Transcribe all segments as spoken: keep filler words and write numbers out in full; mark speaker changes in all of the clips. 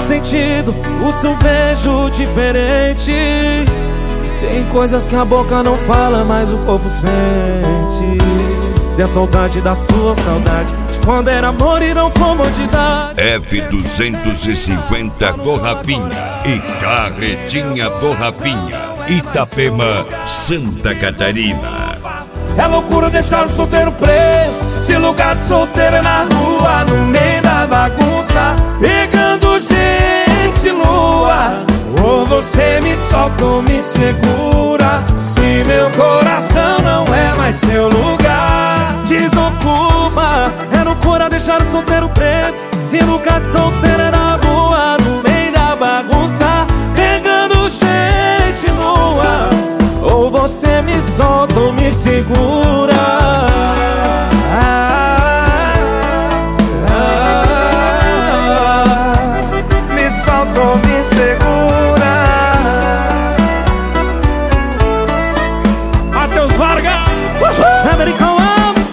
Speaker 1: tô sentindo o seu beijo diferente. Tem coisas que a boca não fala, mas o corpo sente. Tem a saudade da sua saudade, de quando era amor e não comodidade.
Speaker 2: F duzentos e cinquenta Borrafinha e Carretinha Borrafinha, Itapema, Santa Catarina.
Speaker 1: É loucura deixar o solteiro preso, se lugar de solteiro é na rua, no meio da bagunça, pegando gente nua. Ou você me solta ou me segura, se meu coração não é mais seu lugar. Desocupa, é loucura deixar o solteiro preso, se lugar de solteiro é na rua, no meio da bagunça, pegando gente nua. Ou você me solta ou me segura. ah, ah, Me solta ou me segura. Matheus Vargas, American Love.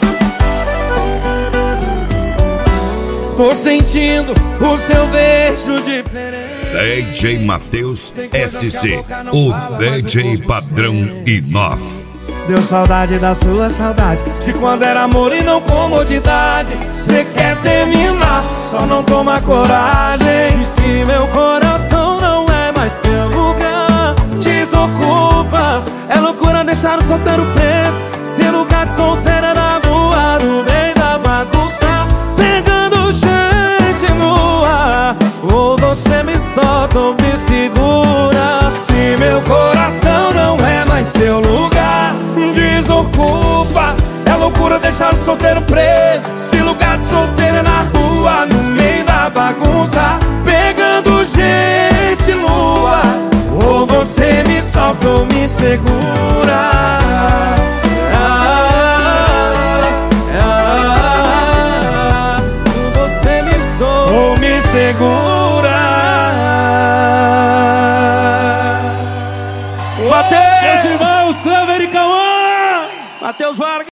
Speaker 1: Tô sentindo o seu beijo diferente.
Speaker 2: D J Matheus S C, o D J padrão I nove.
Speaker 1: Deu saudade da sua saudade, de quando era amor e não comodidade. Cê quer terminar, só não toma coragem. E se meu coração não é mais seu lugar, desocupa. É loucura deixar o solteiro preso, se lugar de solteiro é na rua, no meio da bagunça, pegando gente nua. Ou você me solta ou me segura, se meu coração não é mais seu lugar, desocupa. É loucura deixar o solteiro preso, se lugar de solteiro é na rua, no meio da bagunça, pegando gente nua. Ou você me solta ou me segura. ah, ah, Você me solta ou me segura. Mateus, meus irmãos, Clever e Cauã, Matheus Vargas.